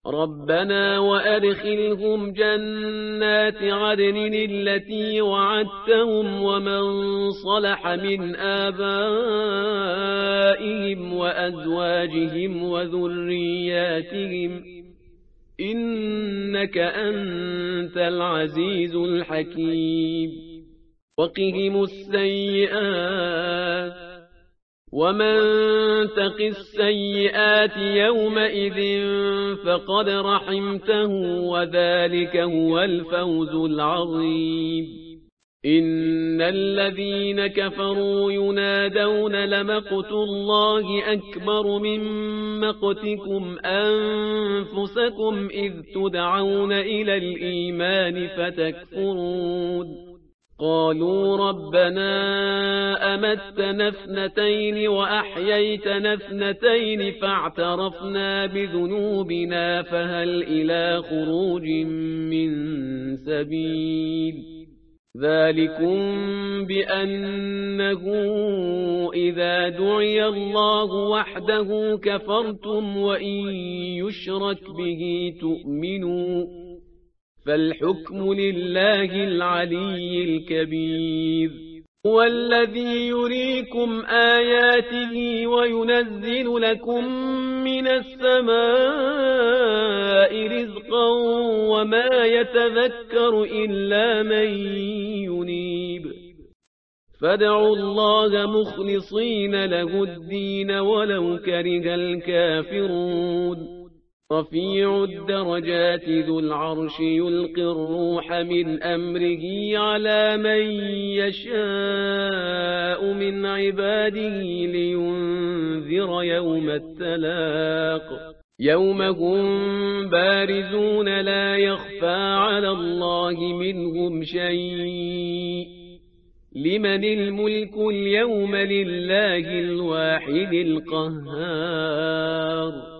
ربنا وأدخلهم جنات عدن التي وعدتهم ومن صلح من آبائهم وأزواجهم وذرياتهم إنك أنت العزيز الحكيم وقهم السيئات ومن تق السيئات يومئذ فقد رحمته وذلك هو الفوز العظيم إن الذين كفروا ينادون لمقت الله أكبر من مقتكم أنفسكم إذ تدعون إلى الإيمان فتكفرون قالوا ربنا أمتنا اثنتين وأحييتنا اثنتين فاعترفنا بذنوبنا فهل إلى خروج من سبيل ذلكم بأنه إذا دعي الله وحده كفرتم وإن يشرك به تؤمنوا فالحكم لله العلي الكبير هو الذي يريكم آياته وينزل لكم من السماء رزقا وما يتذكر إلا من ينيب فادعوا الله مخلصين له الدين ولو كره الكافرون رفيع الدرجات ذو العرش يلقي الروح من أمره على من يشاء من عباده لينذر يوم التلاق يوم هم بارزون لا يخفى على الله منهم شيء لمن الملك اليوم لله الواحد القهار